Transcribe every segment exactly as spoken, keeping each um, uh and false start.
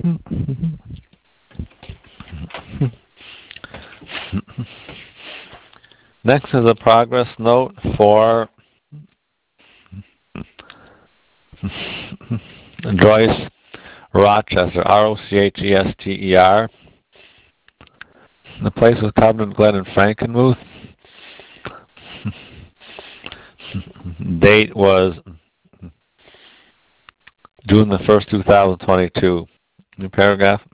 Next is a progress note for Joyce Rochester, R O C H E S T E R. The place was Covenant Glen in Frankenmuth. Date was June the first, two thousand twenty-two. New paragraph.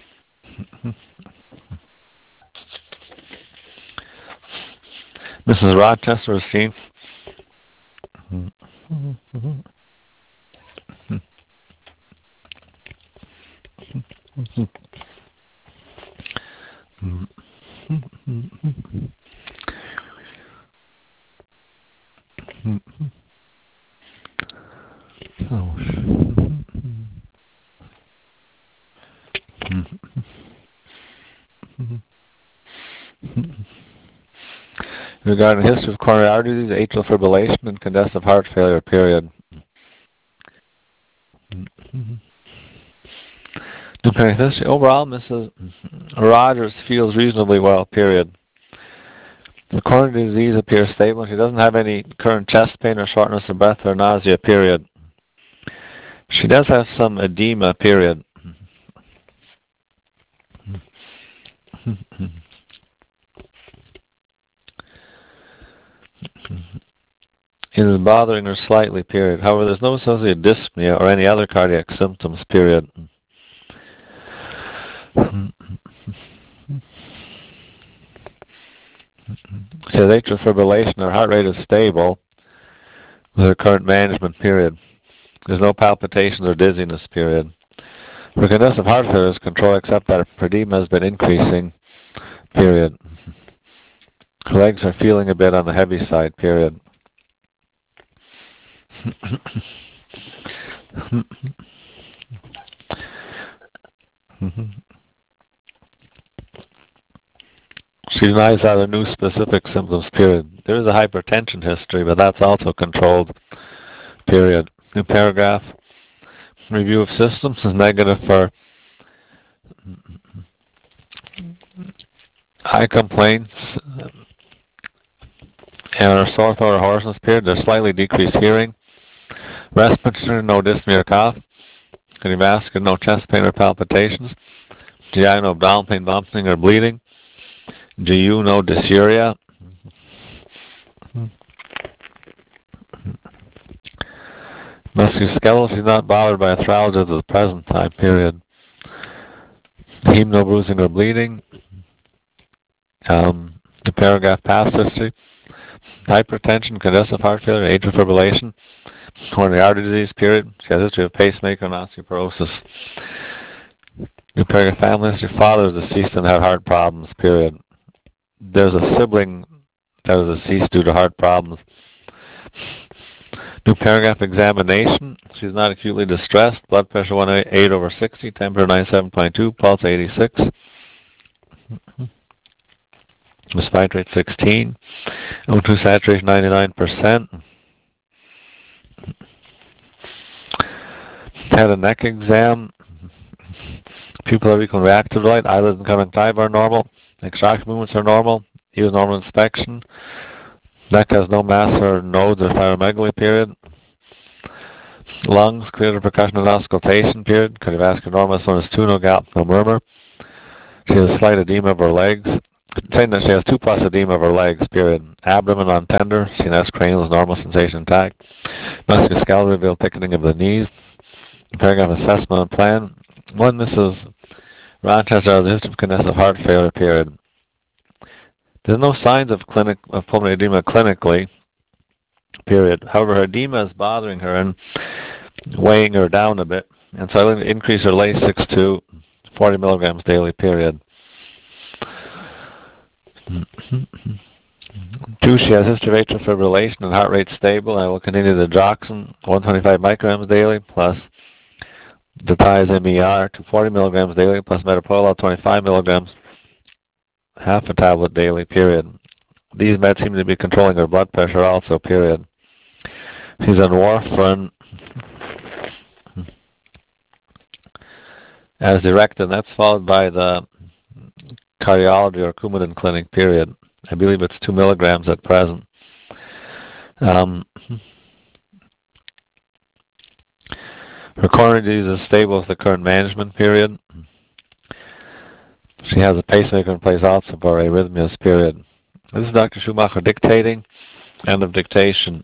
Missus Rochester was seen oh. Regarding the history of coronary artery disease, atrial fibrillation, and congestive heart failure, period. New paragraph history. Overall, Missus Rogers feels reasonably well, period. The coronary disease appears stable. She doesn't have any current chest pain or shortness of breath or nausea, period. She does have some edema, period. It is bothering her slightly, period. However, there's no associated dyspnea or any other cardiac symptoms, period. She has atrial fibrillation. Her heart rate is stable with her current management, period. There's no palpitations or dizziness, period. Her congestive heart failure is controlled except that her edema has been increasing, period. Her legs are feeling a bit on the heavy side, period. She denies other new specific symptoms, period. There is a hypertension history, but that's also controlled, period. New paragraph. Review of systems is negative for eye complaints and her sore throat or hoarseness, period. There's slightly decreased hearing. Respiratory, no dyspnea or cough. Cardiovascular, no chest pain or palpitations. G I, no abdominal pain, vomiting, or bleeding. G U, no dysuria. Musculoskeletal, she's not bothered by arthralgia at the present time, period. Heme, no bruising or bleeding. Um, the paragraph past history. Hypertension, congestive heart failure, atrial fibrillation, coronary artery disease, period. She has a history of pacemaker and osteoporosis. New paragraph family history. Father is deceased and had heart problems, period. There's a sibling that was deceased due to heart problems. New paragraph examination. She's not acutely distressed. Blood pressure one oh eight over sixty. Temperature ninety-seven point two. Pulse eighty-six. Respiratory rate sixteen. O two saturation ninety-nine percent. Had a neck exam. Pupil are equal reactive light. Eyelids and conjunctiva are normal. Extraction movements are normal. He was normal inspection. Neck has no mass or nodes or thyromegaly, period. Lungs, clear to percussion and auscultation, period. Cardiovascular normal, this one is two, no gap, no murmur. She has a slight edema of her legs. Saying that she has two plus edema of her legs, period. Abdomen on tender. C N S cranial is normal, sensation intact. Musculoskeletal revealed thickening of the knees. Paragraph assessment and plan. One, Missus Rochester has a history of congestive heart failure, period. There's no signs of clinic of pulmonary edema clinically, period. However, her edema is bothering her and weighing her down a bit, and so I'm going to increase her Lasix to forty milligrams daily, period. Two, she has history of atrial fibrillation and heart rate stable. I will continue the digoxin, one hundred twenty-five micrograms daily, plus diazoxide M E R to forty milligrams daily, plus metoprolol twenty-five milligrams, half a tablet daily, period. These meds seem to be controlling her blood pressure also, period. She's on warfarin as directed, and that's followed by the cardiology or Coumadin clinic period. I believe it's two milligrams at present. Um, her coronary disease is stable with the current management period. She has a pacemaker in place also for arrhythmias period. This is Doctor Schumacher dictating. End of dictation.